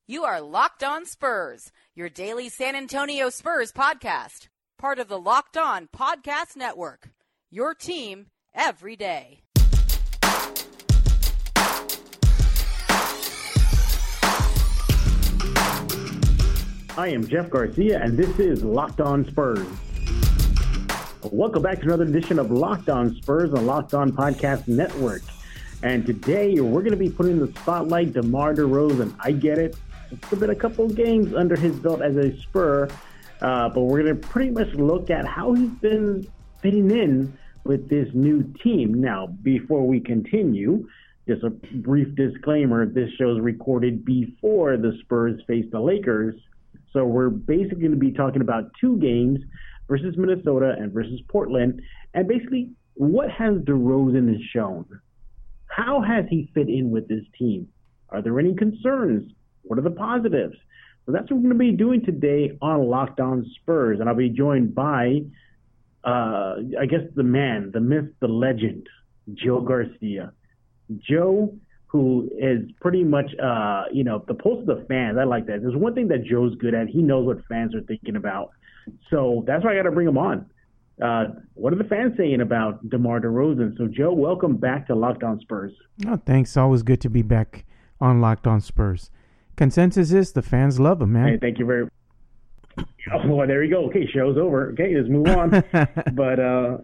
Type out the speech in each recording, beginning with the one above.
You are Locked On Spurs, your daily San Antonio Spurs podcast. Part of the Locked On Podcast Network, your team every day. I am Jeff Garcia, and this is Locked On Spurs. Welcome back to another edition of Locked On Spurs on Locked On Podcast Network. And today we're going to be putting the spotlight to DeMar DeRozan. I get it. It's been a couple of games under his belt as a Spur, but we're going to pretty much look at how he's been fitting in with this new team. Now, before we continue, just a brief disclaimer, this show is recorded before the Spurs face the Lakers, so we're basically going to be talking about two games versus Minnesota and versus Portland, and basically what has DeRozan shown? How has he fit in with this team? Are there any concerns? What are the positives? So that's what we're going to be doing today on Locked On Spurs. And I'll be joined by, I guess, the man, the myth, the legend, Joe Garcia. Joe, who is pretty much, the pulse of the fans. I like that. There's one thing that Joe's good at. He knows what fans are thinking about. So that's why I got to bring him on. What are the fans saying about DeMar DeRozan? So, Joe, welcome back to Locked On Spurs. Oh, thanks. Always good to be back on Locked On Spurs. Consensus is the fans love him, man. Hey, thank you very much. Oh, well, there you go. Okay, show's over. Okay, let's move on. But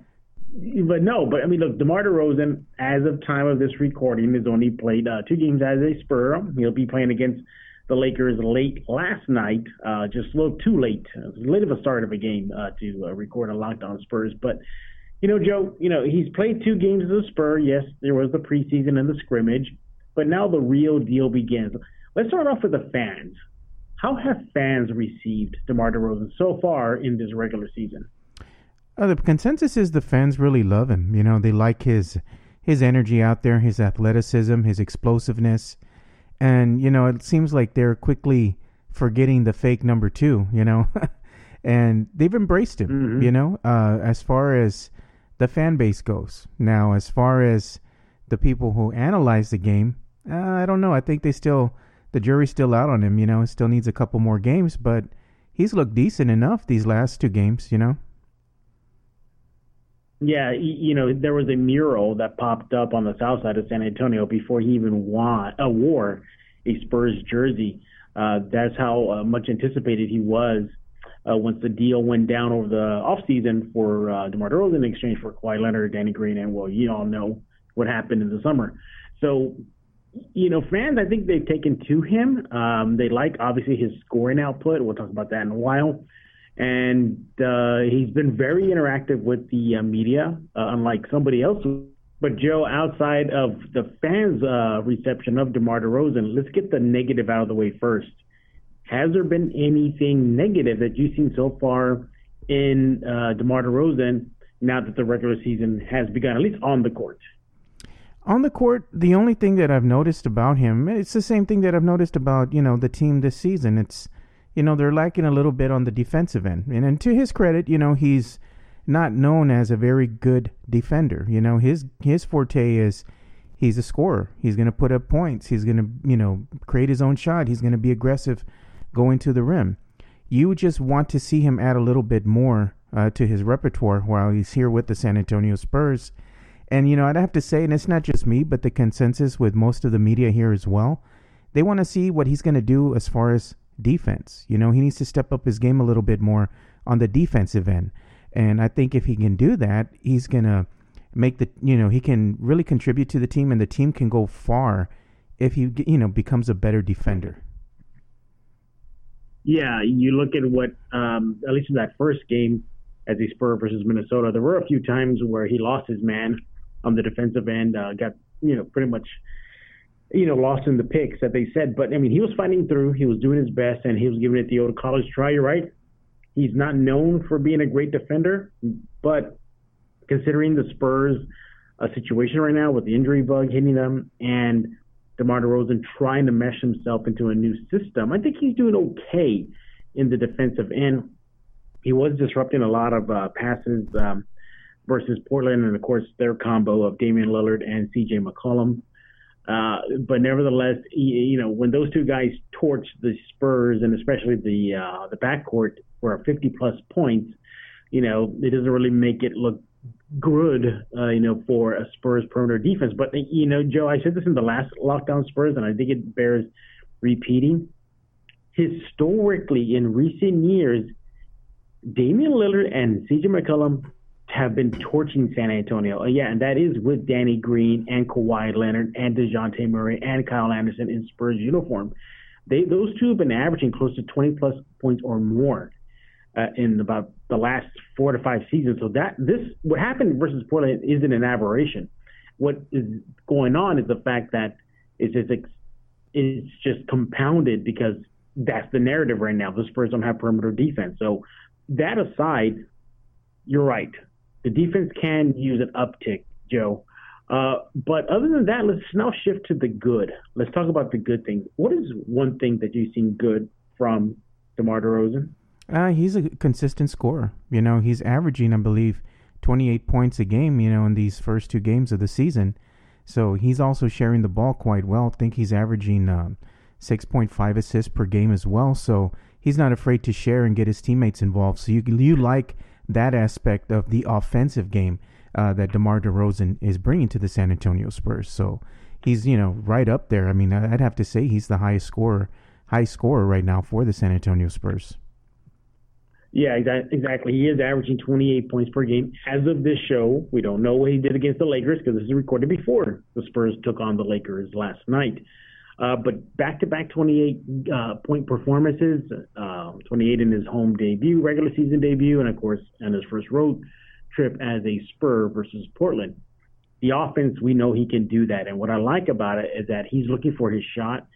I mean, look, DeMar DeRozan, as of time of this recording, has only played 2 games as a Spur. He'll be playing against the Lakers late last night, just a little too late. It was late of a start of a game to record a Locked On Spurs. But, Joe, he's played 2 games as a Spur. Yes, there was the preseason and the scrimmage, but now the real deal begins. Let's start off with the fans. How have fans received DeMar DeRozan so far in this regular season? The consensus is the fans really love him. They like his energy out there, his athleticism, his explosiveness. And, it seems like they're quickly forgetting the fake number 2, and they've embraced him, as far as the fan base goes. Now, as far as the people who analyze the game, I don't know. I think the jury's still out on him, He still needs a couple more games, but he's looked decent enough these last 2 games, Yeah, there was a mural that popped up on the south side of San Antonio before he even wore a Spurs jersey. That's how much anticipated he was once the deal went down over the offseason for DeMar DeRozan in exchange for Kawhi Leonard, Danny Green, and, well, you all know what happened in the summer. So, fans, I think they've taken to him. They like, obviously, his scoring output. We'll talk about that in a while. And he's been very interactive with the media, unlike somebody else. But, Joe, outside of the fans' reception of DeMar DeRozan, let's get the negative out of the way first. Has there been anything negative that you've seen so far in DeMar DeRozan now that the regular season has begun, at least on the court? On the court, the only thing that I've noticed about him, it's the same thing that I've noticed about, the team this season. It's, they're lacking a little bit on the defensive end. And to his credit, he's not known as a very good defender. His forte is he's a scorer. He's going to put up points. He's going to, create his own shot. He's going to be aggressive going to the rim. You just want to see him add a little bit more to his repertoire while he's here with the San Antonio Spurs. And, I'd have to say, and it's not just me, but the consensus with most of the media here as well, they want to see what he's going to do as far as defense. He needs to step up his game a little bit more on the defensive end. And I think if he can do that, he's going to make he can really contribute to the team, and the team can go far if he, becomes a better defender. Yeah, you look at what, at least in that first game as a Spur versus Minnesota, there were a few times where he lost his man on the defensive end, got, pretty much, lost in the picks that they said. But, he was fighting through. He was doing his best, and he was giving it the old college try. You're right. He's not known for being a great defender, but considering the Spurs' situation right now with the injury bug hitting them and DeMar DeRozan trying to mesh himself into a new system, I think he's doing okay in the defensive end. He was disrupting a lot of passes versus Portland, and, of course, their combo of Damian Lillard and C.J. McCollum. But nevertheless, when those two guys torch the Spurs and especially the backcourt for 50-plus points, it doesn't really make it look good, for a Spurs perimeter defense. But, Joe, I said this in the last Lockdown Spurs, and I think it bears repeating. Historically, in recent years, Damian Lillard and CJ McCollum have been torching San Antonio. And that is with Danny Green and Kawhi Leonard and DeJounte Murray and Kyle Anderson in Spurs uniform. Those two have been averaging close to 20-plus points or more in about the last 4 to 5 seasons. So what happened versus Portland isn't an aberration. What is going on is the fact that it's just compounded because that's the narrative right now. The Spurs don't have perimeter defense. So that aside, you're right. The defense can use an uptick, Joe. But other than that, let's now shift to the good. Let's talk about the good things. What is one thing that you've seen good from DeMar DeRozan? He's a consistent scorer. He's averaging, I believe, 28 points a game, in these first 2 games of the season. So he's also sharing the ball quite well. I think he's averaging 6.5 assists per game as well. So he's not afraid to share and get his teammates involved. So you like that aspect of the offensive game that DeMar DeRozan is bringing to the San Antonio Spurs. So he's, right up there. I mean, I'd have to say he's the high scorer right now for the San Antonio Spurs. Yeah, exactly. He is averaging 28 points per game. As of this show, we don't know what he did against the Lakers because this is recorded before the Spurs took on the Lakers last night. But back-to-back 28-point performances, 28 in his home debut, regular season debut, and, of course, on his first road trip as a Spur versus Portland. The offense, we know he can do that. And what I like about it is that he's looking for his shot,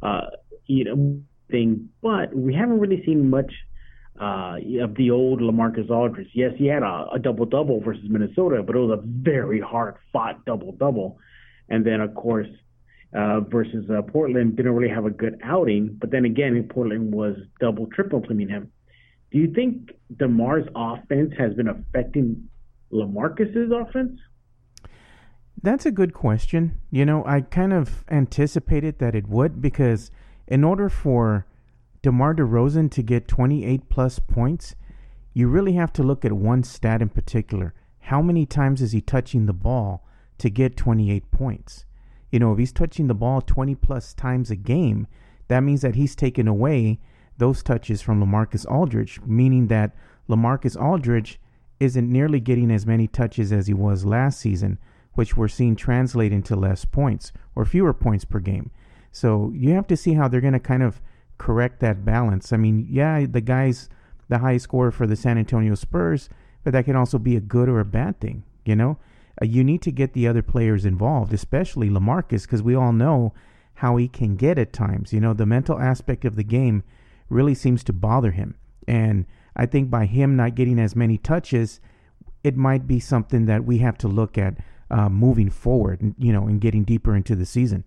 thing, but we haven't really seen much of the old LaMarcus Aldridge. Yes, he had a double-double versus Minnesota, but it was a very hard-fought double-double. And then, of course, versus Portland, didn't really have a good outing. But then again, Portland was triple teaming him. Do you think DeMar's offense has been affecting LaMarcus's offense? That's a good question. I kind of anticipated that it would, because in order for DeMar DeRozan to get 28-plus points, you really have to look at one stat in particular. How many times is he touching the ball to get 28 points? If he's touching the ball 20-plus times a game, that means that he's taken away those touches from LaMarcus Aldridge, meaning that LaMarcus Aldridge isn't nearly getting as many touches as he was last season, which we're seeing translate into less points or fewer points per game. So you have to see how they're going to kind of correct that balance. I mean, yeah, the guy's the high scorer for the San Antonio Spurs, but that can also be a good or a bad thing, You need to get the other players involved, especially LaMarcus, because we all know how he can get at times. The mental aspect of the game really seems to bother him. And I think by him not getting as many touches, it might be something that we have to look at moving forward, and getting deeper into the season.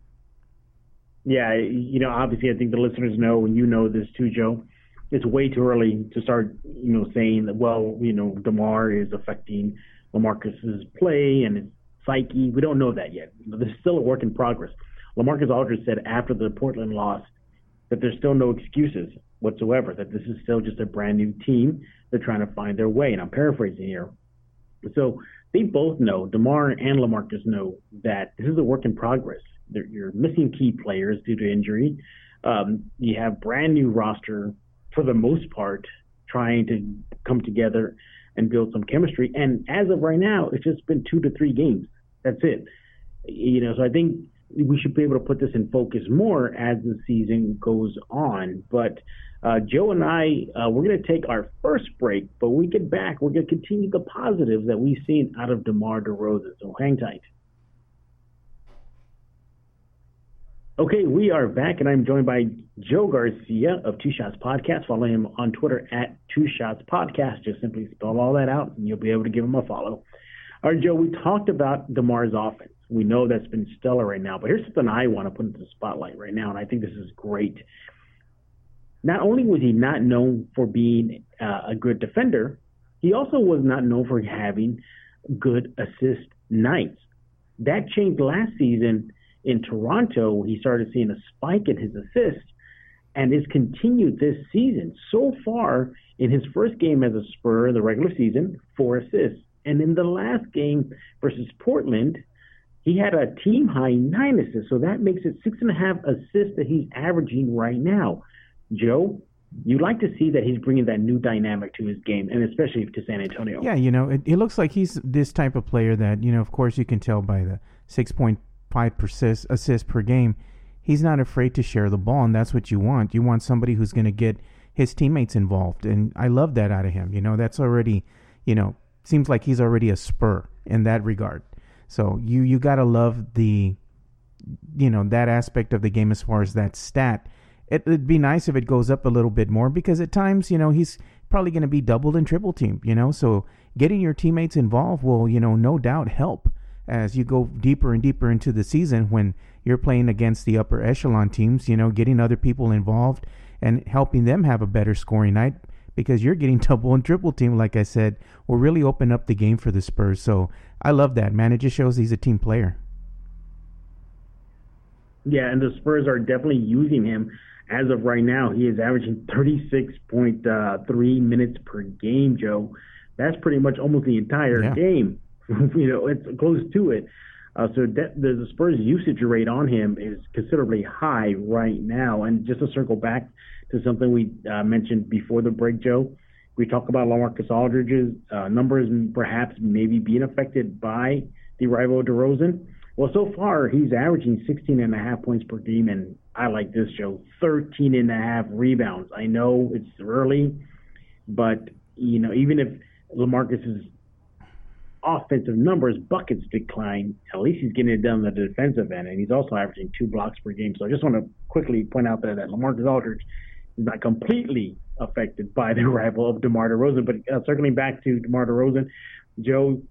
Yeah, obviously I think the listeners know, and you know this too, Joe, it's way too early to start, saying that, well, DeMar is affecting LaMarcus's play and his psyche. We don't know that yet. This is still a work in progress. LaMarcus Aldridge said after the Portland loss that there's still no excuses whatsoever, that this is still just a brand new team. They're trying to find their way, and I'm paraphrasing here. So they both know, DeMar and LaMarcus know, that this is a work in progress. You're missing key players due to injury. You have brand new roster for the most part trying to come together and build some chemistry. And as of right now, it's just been 2 to 3 games. That's it. So I think we should be able to put this in focus more as the season goes on. But Joe and I, we're going to take our first break. But when we get back, we're going to continue the positives that we've seen out of DeMar DeRozan. So hang tight. Okay, we are back, and I'm joined by Joe Garcia of Two Shots Podcast. Follow him on Twitter at Two Shots Podcast. Just simply spell all that out, and you'll be able to give him a follow. All right, Joe, we talked about DeMar's offense. We know that's been stellar right now, but here's something I want to put into the spotlight right now, and I think this is great. Not only was he not known for being a good defender, he also was not known for having good assist nights. That changed last season. in Toronto, he started seeing a spike in his assists, and it's continued this season. So far, in his first game as a Spur in the regular season, 4 assists. And in the last game versus Portland, he had a team-high 9 assists. So that makes it 6.5 assists that he's averaging right now. Joe, you like to see that he's bringing that new dynamic to his game, and especially to San Antonio. Yeah, it looks like he's this type of player that, of course you can tell by the 6.5 assists per game. He's not afraid to share the ball, and that's what you want. You want somebody who's going to get his teammates involved, and I love that out of him. That's already, seems like he's already a Spur in that regard. So you got to love the, that aspect of the game as far as that stat. It'd be nice if it goes up a little bit more because at times, he's probably going to be doubled and triple teamed, So getting your teammates involved will, no doubt help as you go deeper and deeper into the season when you're playing against the upper echelon teams, getting other people involved and helping them have a better scoring night because you're getting double and triple teamed, like I said, will really open up the game for the Spurs. So I love that, man. It just shows he's a team player. Yeah, and the Spurs are definitely using him. As of right now, he is averaging 36.3 minutes per game, Joe. That's pretty much almost the entire game. It's close to it. So the Spurs' usage rate on him is considerably high right now. And just to circle back to something we mentioned before the break, Joe, we talk about LaMarcus Aldridge's numbers perhaps maybe being affected by the arrival of DeRozan. Well, so far, he's averaging 16.5 points per game, and I like this, Joe, 13.5 rebounds. I know it's early, but, even if LaMarcus's offensive numbers, buckets decline, at least he's getting it done on the defensive end, and he's also averaging 2 blocks per game. So I just want to quickly point out that LaMarcus Aldridge is not completely affected by the arrival of DeMar DeRozan. But circling back to DeMar DeRozan, Joe,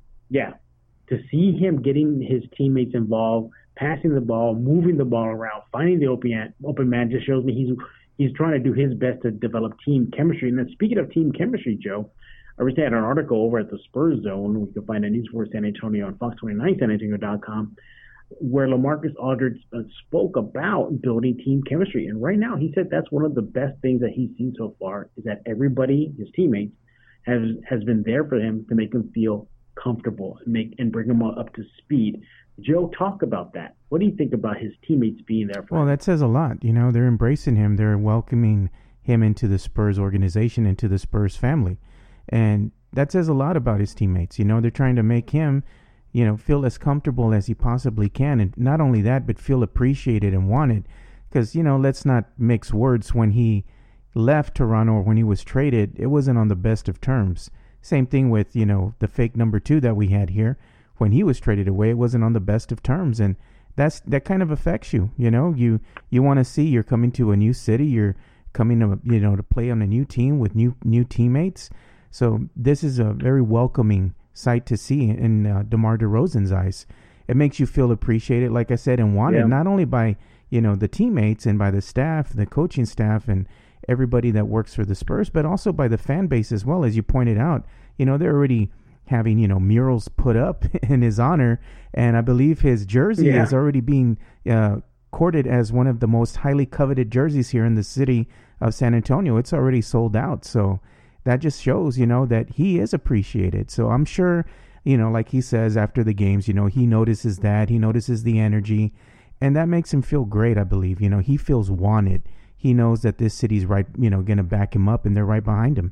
to see him getting his teammates involved, passing the ball, moving the ball around, finding the open man just shows me he's trying to do his best to develop team chemistry. And then speaking of team chemistry, Joe, I recently had an article over at the Spurs Zone. We can find it at News for San Antonio on Fox29 SanAntonio.com, where LaMarcus Aldridge spoke about building team chemistry. And right now, he said that's one of the best things that he's seen so far is that everybody, his teammates, has been there for him to make him feel comfortable and bring him up to speed. Joe, talk about that. What do you think about his teammates being there for him? Well, that says a lot. They're embracing him. They're welcoming him into the Spurs organization, into the Spurs family. And that says a lot about his teammates. They're trying to make him, feel as comfortable as he possibly can. And not only that, but feel appreciated and wanted. Because, let's not mix words. When he left Toronto or when he was traded, it wasn't on the best of terms. Same thing with, the fake number 2 that we had here. When he was traded away, it wasn't on the best of terms. And that kind of affects you. You want to see you're coming to a new city. You're coming to, to play on a new team with new teammates. So this is a very welcoming sight to see in DeMar DeRozan's eyes. It makes you feel appreciated, like I said, and wanted, not only by, the teammates and by the staff, the coaching staff, and everybody that works for the Spurs, but also by the fan base as well. As you pointed out, they're already having, murals put up in his honor. And I believe his jersey is already being courted as one of the most highly coveted jerseys here in the city of San Antonio. It's already sold out. So that just shows, that he is appreciated. So I'm sure, like he says after the games, he notices that. He notices the energy. And that makes him feel great, I believe. He feels wanted. He knows that this city's right, going to back him up, and they're right behind him.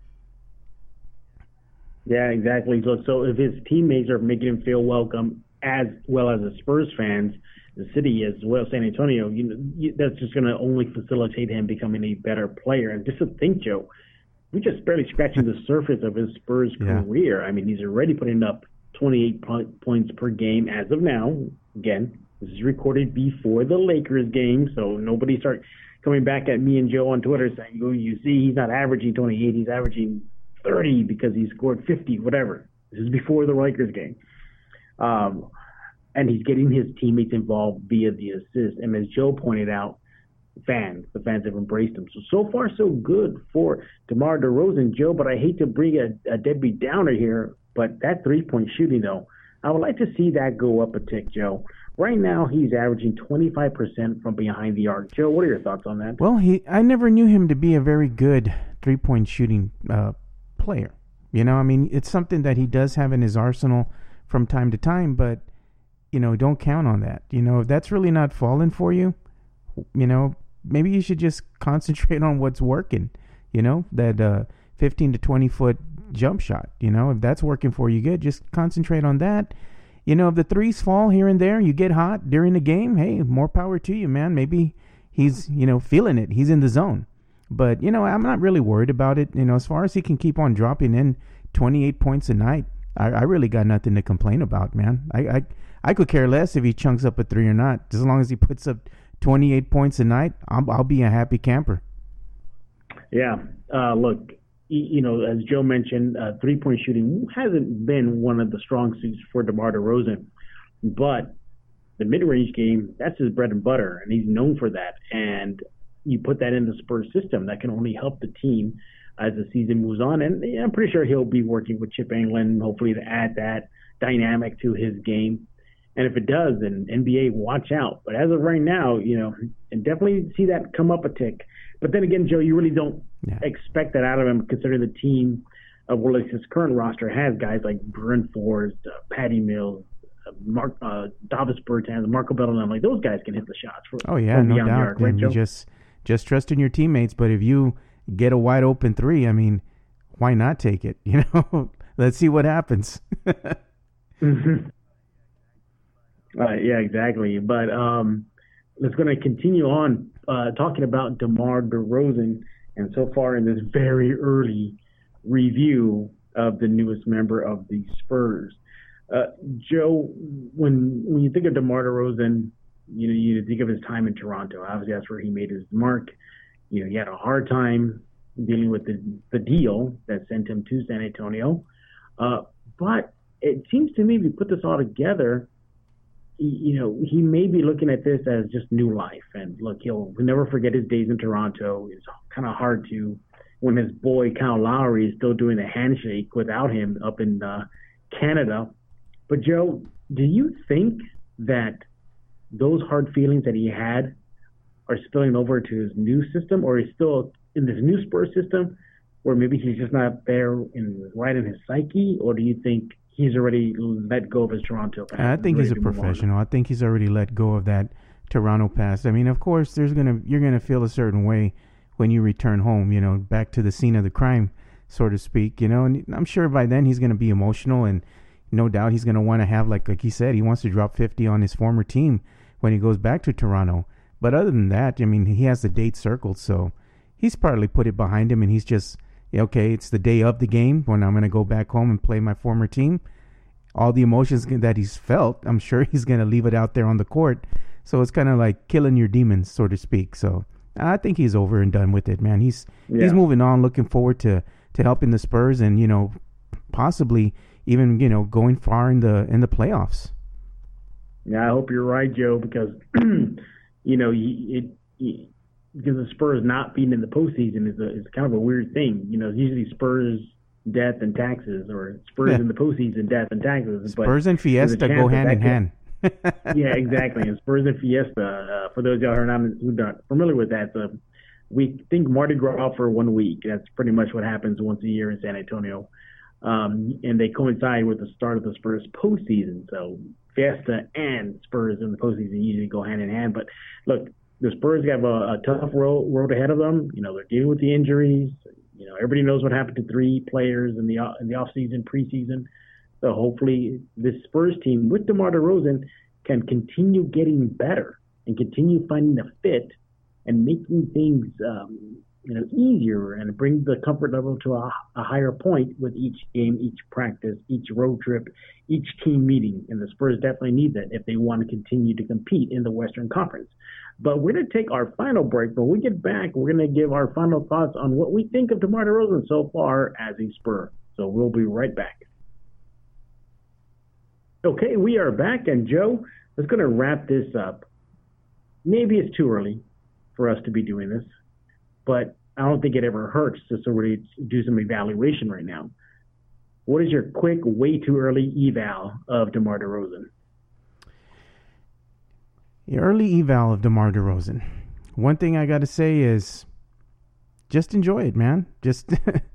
Yeah, exactly. So if his teammates are making him feel welcome, as well as the Spurs fans, the city as well, San Antonio, that's just going to only facilitate him becoming a better player. And just to think, Joe, we're just barely scratching the surface of his Spurs career. I mean, he's already putting up 28 points per game as of now. Again, this is recorded before the Lakers game, so nobody start coming back at me and Joe on Twitter saying, oh, you see, he's not averaging 28, he's averaging 30 because he scored 50, whatever. This is before the Lakers game. And he's getting his teammates involved via the assist. And as Joe pointed out, the fans have embraced him. So far, so good for DeMar DeRozan, Joe, but I hate to bring a Debbie Downer here, but that three-point shooting, though, I would like to see that go up a tick, Joe. Right now, he's averaging 25% from behind the arc. Joe, what are your thoughts on that? Well, I never knew him to be a very good three-point shooting player. You know, I mean, it's something that he does have in his arsenal from time to time, but, you know, don't count on that. You know, if that's really not falling for you, you know, maybe you should just concentrate on what's working, you know, that 15 to 20-foot jump shot. You know, if that's working for you good, just concentrate on that. You know, if the threes fall here and there, you get hot during the game, hey, more power to you, man. Maybe he's, you know, feeling it. He's in the zone. But, you know, I'm not really worried about it. You know, as far as he can keep on dropping in 28 points a night, I really got nothing to complain about, man. I could care less if he chunks up a three or not. As long as he puts up 28 points a night, I'll be a happy camper. Yeah. Look, you know, as Joe mentioned, three-point shooting hasn't been one of the strong suits for DeMar DeRozan. But the mid-range game, that's his bread and butter, and he's known for that. And you put that in the Spurs system, that can only help the team as the season moves on. And I'm pretty sure he'll be working with Chip Engelland, hopefully to add that dynamic to his game. And if it does, then NBA, watch out. But as of right now, you know, and definitely see that come up a tick. But then again, Joe, you really don't expect that out of him, considering the team of his current roster has guys like Bryn Forbes, Patty Mills, Davis Bertans, Marco Bellingham. Like, those guys can hit the shots. No doubt. And you just trust in your teammates. But if you get a wide open three, I mean, why not take it? You know, let's see what happens. Yeah, exactly. But let's going to continue on talking about DeMar DeRozan, and so far in this very early review of the newest member of the Spurs. Joe, when you think of DeMar DeRozan, you know, you think of his time in Toronto. Obviously, that's where he made his mark. You know, he had a hard time dealing with the deal that sent him to San Antonio. But it seems to me, if you put this all together, you know, he may be looking at this as just new life. And look, he'll never forget his days in Toronto. It's kind of hard to, when his boy Kyle Lowry is still doing the handshake without him up in Canada. But Joe, do you think that those hard feelings that he had are spilling over to his new system, or he's still in this new Spurs system, where maybe he's just not there right in his psyche? Or do you think he's already let go of his Toronto past? I think he's a professional. I think he's already let go of that Toronto past. I mean, of course, you're gonna feel a certain way when you return home, you know, back to the scene of the crime, so to speak, you know. And I'm sure by then he's gonna be emotional, and no doubt he's gonna want to have, like he said, he wants to drop 50 on his former team when he goes back to Toronto. But other than that, I mean, he has the date circled, so he's probably put it behind him, and he's just, okay, it's the day of the game when I'm going to go back home and play my former team. All the emotions that he's felt, I'm sure he's going to leave it out there on the court. So it's kind of like killing your demons, so to speak. So I think he's over and done with it, man. He's moving on, looking forward to helping the Spurs and, you know, possibly even, you know, going far in the playoffs. Yeah, I hope you're right, Joe, because, you know, because the Spurs not being in the postseason is kind of a weird thing. You know, usually Spurs, death, and taxes, or Spurs in the postseason, death, and taxes. Spurs and Fiesta go hand in hand. Yeah, exactly. And Spurs and Fiesta, for those of y'all who are not familiar with that, we think Mardi Gras for 1 week. That's pretty much what happens once a year in San Antonio. And they coincide with the start of the Spurs postseason. So Fiesta and Spurs in the postseason usually go hand in hand. But look, the Spurs have a tough road ahead of them. You know, they're dealing with the injuries. You know, everybody knows what happened to 3 players in the offseason, preseason. So hopefully this Spurs team with DeMar DeRozan can continue getting better and continue finding a fit and making things easier, and bring the comfort level to a higher point with each game, each practice, each road trip, each team meeting. And the Spurs definitely need that if they want to continue to compete in the Western Conference. But we're going to take our final break. But when we get back, we're going to give our final thoughts on what we think of DeMar DeRozan so far as a Spur. So we'll be right back. Okay, we are back. And Joe, let's going to wrap this up. Maybe it's too early for us to be doing this, but I don't think it ever hurts to sort of do some evaluation right now. What is your quick, way too early eval of DeMar DeRozan? early eval of DeMar DeRozan. One thing I got to say is just enjoy it, man. Just,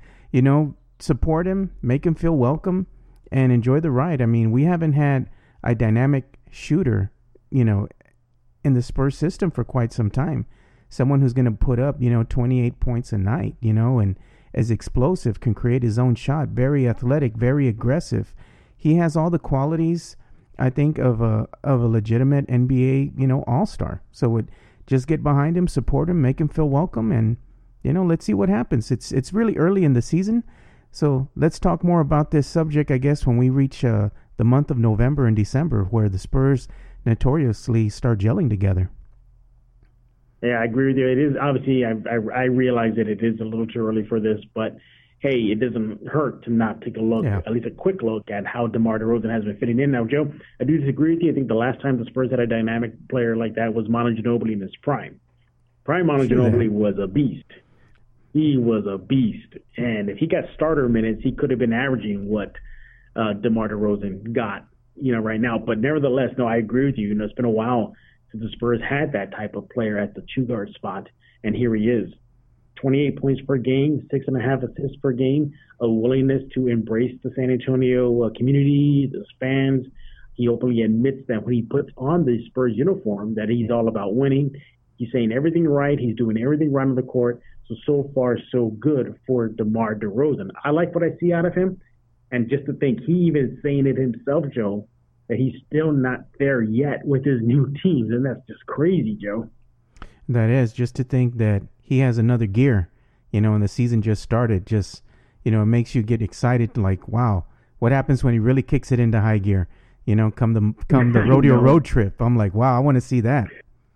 support him, make him feel welcome, and enjoy the ride. I mean, we haven't had a dynamic shooter, in the Spurs system for quite some time. Someone who's going to put up, 28 points a night, and is explosive, can create his own shot, very athletic, very aggressive. He has all the qualities, I think, of a legitimate NBA, all-star. So just get behind him, support him, make him feel welcome, and, let's see what happens. It's really early in the season, so let's talk more about this subject, I guess, when we reach the month of November and December, where the Spurs notoriously start gelling together. Yeah, I agree with you. It is obviously, I realize that it is a little too early for this, but hey, it doesn't hurt to not take a look, at least a quick look at how DeMar DeRozan has been fitting in. Now, Joe, I do disagree with you. I think the last time the Spurs had a dynamic player like that was Manu Ginobili in his prime. Manu Ginobili was a beast. He was a beast. And if he got starter minutes, he could have been averaging what DeMar DeRozan got, right now. But nevertheless, no, I agree with you. It's been a while since the Spurs had that type of player at the two-guard spot, and here he is. 28 points per game, 6.5 assists per game, a willingness to embrace the San Antonio community, the fans. He openly admits that when he puts on the Spurs uniform that he's all about winning. He's saying everything right. He's doing everything right on the court. So far, so good for DeMar DeRozan. I like what I see out of him. And just to think, he even saying it himself, Joe, that he's still not there yet with his new teams. And that's just crazy, Joe. That is, just to think that he has another gear, and the season just started. Just, it makes you get excited, like, wow, what happens when he really kicks it into high gear? Come the rodeo road trip. I'm like, wow, I want to see that.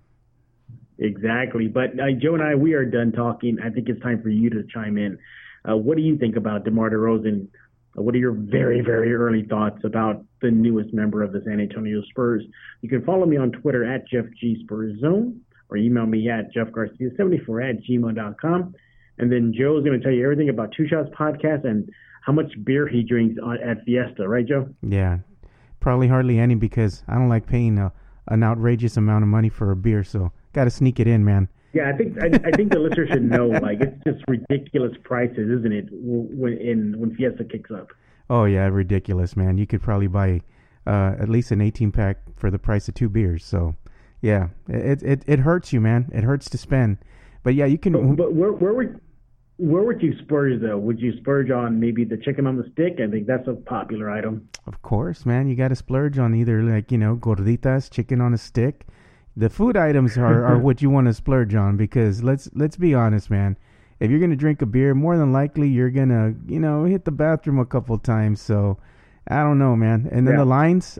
Exactly. But Joe and I, we are done talking. I think it's time for you to chime in. What do you think about DeMar DeRozan? What are your very, very early thoughts about the newest member of the San Antonio Spurs? You can follow me on Twitter at JeffGSpursZone or email me at jeffgarcia74@gmail.com. And then Joe's going to tell you everything about Two Shots Podcast and how much beer he drinks at Fiesta. Right, Joe? Yeah, probably hardly any because I don't like paying an outrageous amount of money for a beer, so got to sneak it in, man. Yeah, I think the listeners should know, like, it's just ridiculous prices, isn't it, when Fiesta kicks up? Oh, yeah, ridiculous, man. You could probably buy at least an 18-pack for the price of 2 beers. So, yeah, it hurts you, man. It hurts to spend. But, yeah, you can... But where would you splurge, though? Would you splurge on maybe the chicken on the stick? I think that's a popular item. Of course, man. You got to splurge on either, gorditas, chicken on a stick. The food items are what you want to splurge on because let's be honest, man. If you're going to drink a beer, more than likely you're going to, hit the bathroom a couple times. So I don't know, man. And then the lines,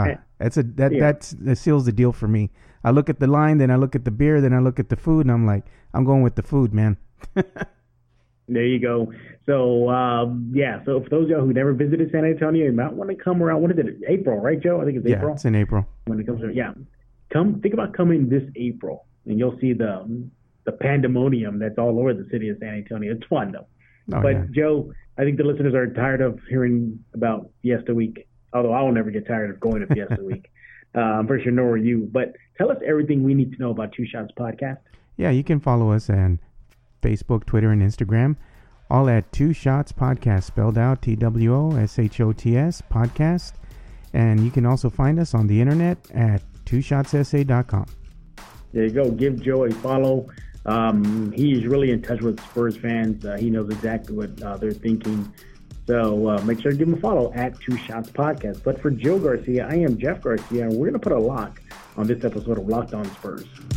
that seals the deal for me. I look at the line, then I look at the beer, then I look at the food, and I'm like, I'm going with the food, man. There you go. So, so for those of y'all who never visited San Antonio, you might want to come around. What is it? April, right, Joe? I think it's April. Yeah, it's in April. When it comes to, think about coming this April, and you'll see the pandemonium that's all over the city of San Antonio. It's fun, though. Joe, I think the listeners are tired of hearing about Fiesta Week, although I will never get tired of going to Fiesta Week. I'm pretty sure nor are you. But tell us everything we need to know about Two Shots Podcast. Yeah, you can follow us on Facebook, Twitter, and Instagram, all at Two Shots Podcast, spelled out TWOSHOTS Podcast. And you can also find us on the internet at twoshotssa.com. There you go. Give Joe a follow. He's really in touch with Spurs fans. He knows exactly what they're thinking. So make sure to give him a follow at Two Shots Podcast. But for Joe Garcia, I am Jeff Garcia, and we're going to put a lock on this episode of Locked On Spurs.